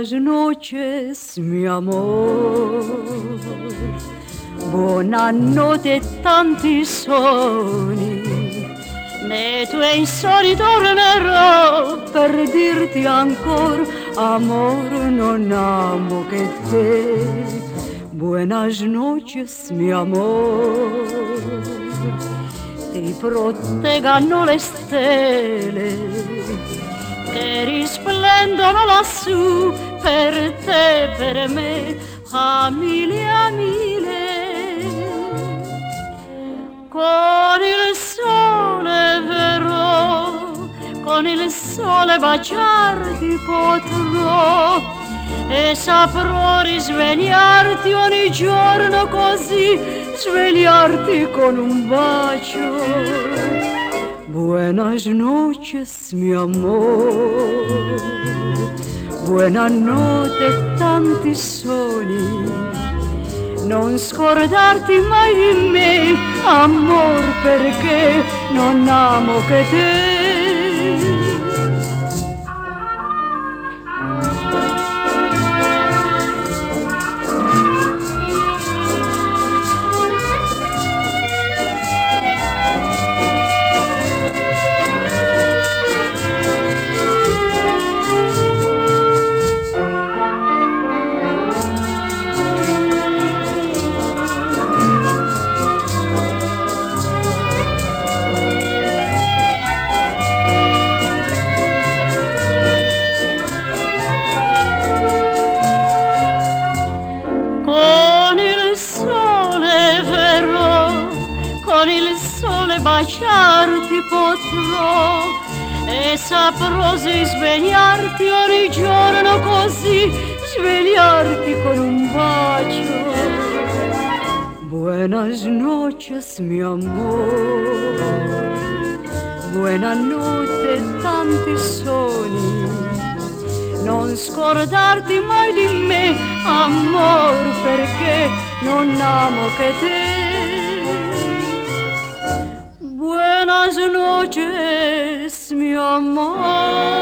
Buenas noches, mi amor. Buonanotte e tanti sogni. Nei tuoi sogni tornerò per dirti ancora, amor, non amo che te. Buenas noches, mi amor. Ti proteggano le stelle che risplendono lassù per te, per me, a mille, a mille. Con il sole verrò, con il sole baciarti potrò e saprò risvegliarti ogni giorno così, svegliarti con un bacio. Buenas noches, mi amor. Buonanotte e tanti sogni. Non scordarti mai di me, amor, perché non amo che te. Baciarti potrò e saprò svegliarti ogni giorno così, svegliarti con un bacio. Buenas noches, mi amor. Buonanotte e tanti sogni. Non scordarti mai di me, amor, perché non amo che te. Buenas noches, mi amor.